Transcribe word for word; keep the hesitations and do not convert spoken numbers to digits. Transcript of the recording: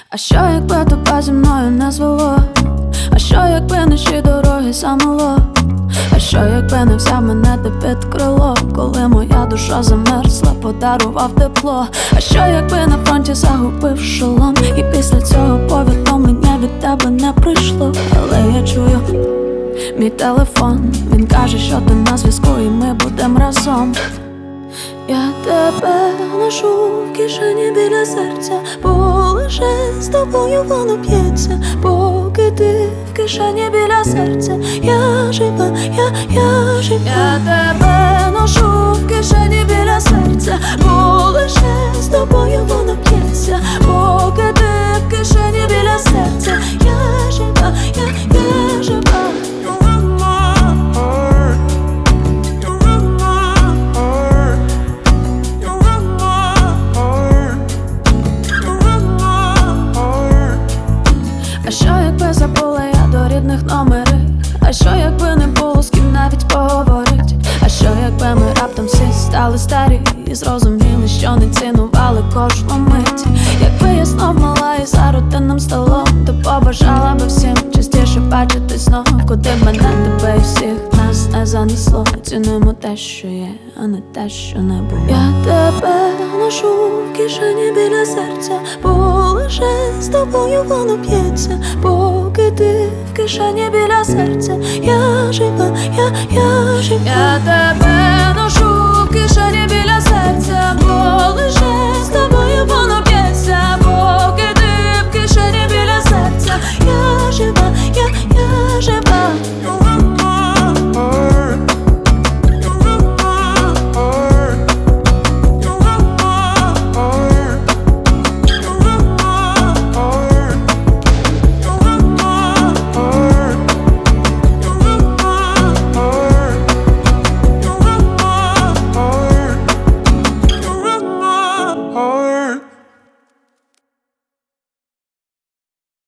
А що якби тебе зі мною не звело? А що якби наші дороги замело? А що якби не взяв мене ти під крило, коли моя душа замерзла, подарував тепло? А що якби на фронті загубив шолом, і після цього повідомлення від тебе не прийшло? Але я чую мій телефон, він каже, що ти на зв'язку і ми будем разом. Я тебе ношу в кишені біля серця, бо лише з тобою воно б'ється. Поки ти в кишені біля серця, я жива, я, я жива. Я тебе ношу в кишені біля серця, бо лише з тобою воно б'ється. Поки ти в кишені біля серця, я жива, я, я жива. А що якби забула я до рідних номерів? А що якби не було з ким навіть поговорить? А що якби ми раптом всі стали старі і зрозуміли, що не цінували кожну мить? Якби я знов мала і за рутинним столом, то побажала би всім частіше бачитись знов. Куди б мене, тебе і всіх нас не занесло. Цінуємо те, що є, а не те, що не було. Я тебе ношу в кишені біля серця, бо лише з тобою воно б'ється. Поки ти в кишені біля серця, я жива, я, я жива. Я тебе ношу в кишені біля серця.